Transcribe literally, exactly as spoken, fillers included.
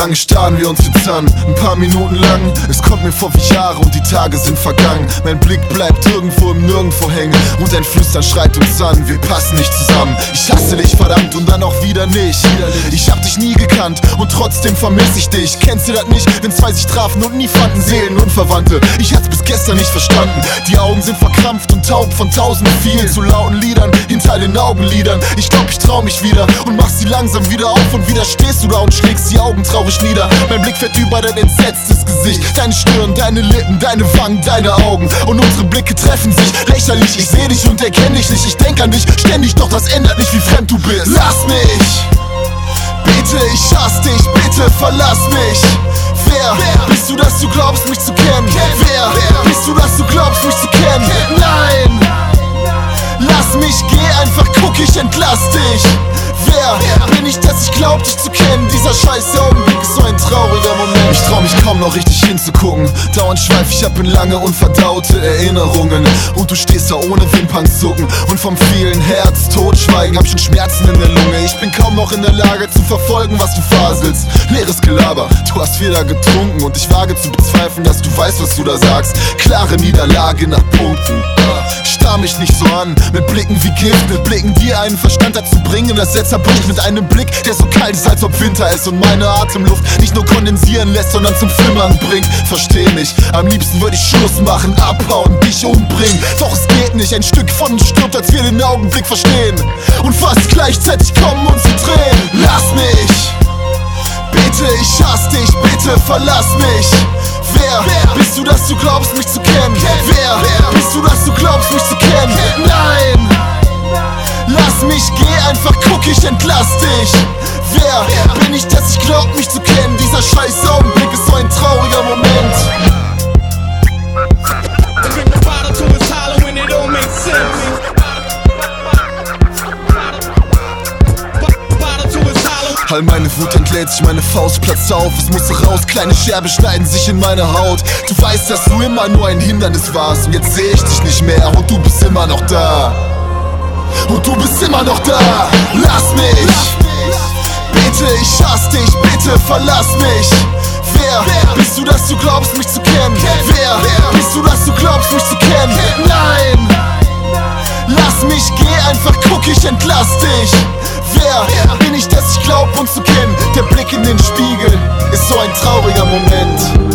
Lange starren wir uns jetzt an, ein paar Minuten lang. Es kommt mir vor wie Jahre und die Tage sind vergangen. Mein Blick bleibt irgendwo im Nirgendwo hängen und ein Flüstern schreit uns an, wir passen nicht zusammen. Ich hasse dich verdammt und dann auch wieder nicht. Ich hab dich nie gekannt und trotzdem vermiss ich dich. Kennst du das nicht, wenn zwei sich trafen und nie fanden? Seelen unverwandte, ich hat's bis gestern nicht verstanden. Die Augen sind verkrampft und taub von tausend vielen zu lauten Liedern hinter den Augenlidern. Ich glaub, ich trau mich wieder und mach sie langsam wieder auf und wieder stehst du da und schlägst die Augen traurig nieder. Mein Blick fährt über dein entsetztes Gesicht, deine Stirn, deine Lippen, deine Wangen, deine Augen und unsere Blicke treffen sich lächerlich. Ich seh dich und erkenn dich nicht, ich denk an dich ständig, doch das ändert nicht, wie fremd du bist. Lass mich, bitte, ich hasse dich, bitte verlass mich. Wer, Wer bist du, dass du glaubst, mich zu kennen? Wer, Wer bist du, dass du glaubst, mich zu kennen? Nein, lass mich, geh einfach, guck, ich entlass dich. Wer, Wer bin ich, dass ich glaub, dich zu kennen? Dieser scheiß Augenblick ist so ein trauriger Moment. Ich trau mich kaum noch richtig hinzugucken. Dauernd schweif ich ab in lange unverdaute Erinnerungen. Und du stehst da ohne Wimpernzucken. Und vom vielen Herz Totschweigen hab schon Schmerzen in der Lunge. Ich bin kaum noch in der Lage zu verfolgen, was du faselst. Leeres Gelaber, du hast wieder getrunken. Und ich wage zu bezweifeln, dass du weißt, was du da sagst. Klare Niederlage nach Punkten. Starr mich nicht so an, mit Blicken wie Gift, mit Blicken, die einen Verstand dazu bringen, dass er zerbricht, mit einem Blick, der so kalt ist, als ob Winter ist und meine Atemluft nicht nur kondensieren lässt, sondern zum Flimmern bringt. Versteh mich, am liebsten würde ich Schluss machen, abhauen, dich umbringen, doch es geht nicht, ein Stück von uns stirbt, als wir den Augenblick verstehen und fast gleichzeitig kommen uns die Tränen. Lass mich, bitte, ich hasse dich, bitte verlass mich. Wer, Wer bist du, dass du glaubst, mich zu kennen? Wer, Wer bist du, dass du glaubst, mich zu kennen? Nein, lass mich, geh einfach, guck, ich entlass dich. Wer, Wer bin ich, dass ich glaub, mich zu kennen? Dieser scheiß Augenblick ist so ein trauriger Moment. All meine Wut entlädt sich, meine Faust platzt auf. Es musste raus, kleine Scherben schneiden sich in meine Haut. Du weißt, dass du immer nur ein Hindernis warst. Und jetzt seh ich dich nicht mehr und du bist immer noch da. Und du bist immer noch da. Lass mich, bitte, ich hasse dich, bitte verlass mich. Wer, Wer bist du, dass du glaubst, mich zu kennen? Wer, Wer bist du, dass du glaubst, mich zu kennen? Nein, lass mich, geh einfach, guck, ich entlass dich. Wer, Wer bin ich, dass ich glaub, uns zu kennen? Der Blick in den Spiegel ist so ein trauriger Moment.